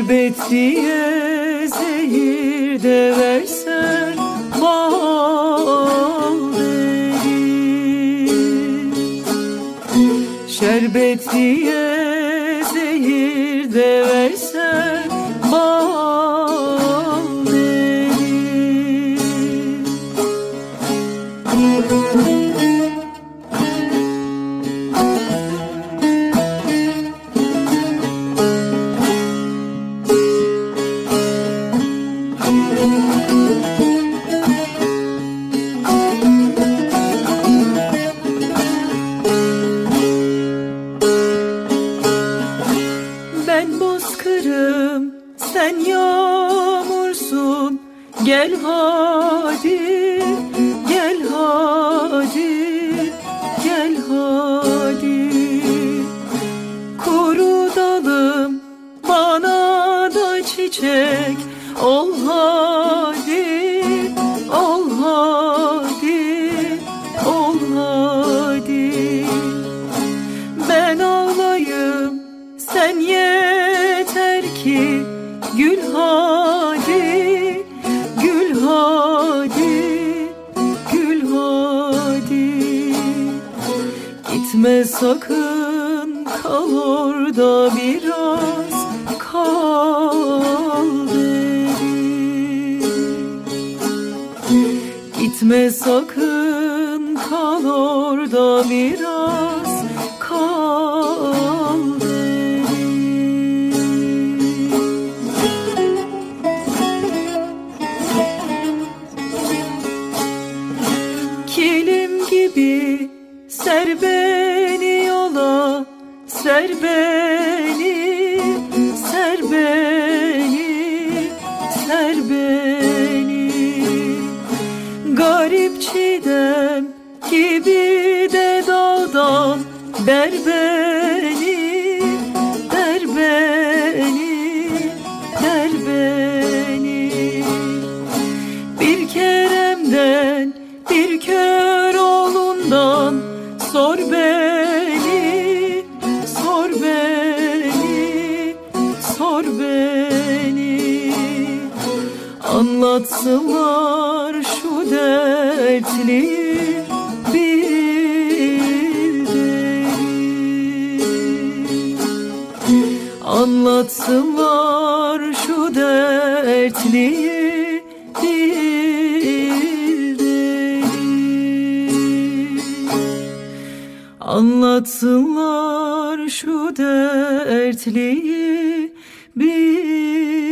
Şerbet diye zehir de versen bal verir. Şerbet diye zehir de versen bal verir. Ben bozkırım, sen yağmursun. Gel hadi, gel hadi, gel hadi. Kuru dalım, bana da çiçek ol hadi, ol hadi, ol hadi. Ben ağlayım, sen yeter ki gül hadi, gül hadi, gül hadi. Gitme sakın, kal orada biraz, kal derim. Gitme sakın, kal orada biraz, kal derim. Kilim gibi ser beni yola, ser beni, ser beni, ser beni. Garip çiğdem gibi de dağdan der beni, der beni, der beni. Bir Kerem'den, bir kör oğlundan sor beni, sor beni, sor beni. Anlatsınlar şu dertliyi bir deli. Anlatsınlar şu dertliyi bir deli. Anlatsınlar şu dertliyi bir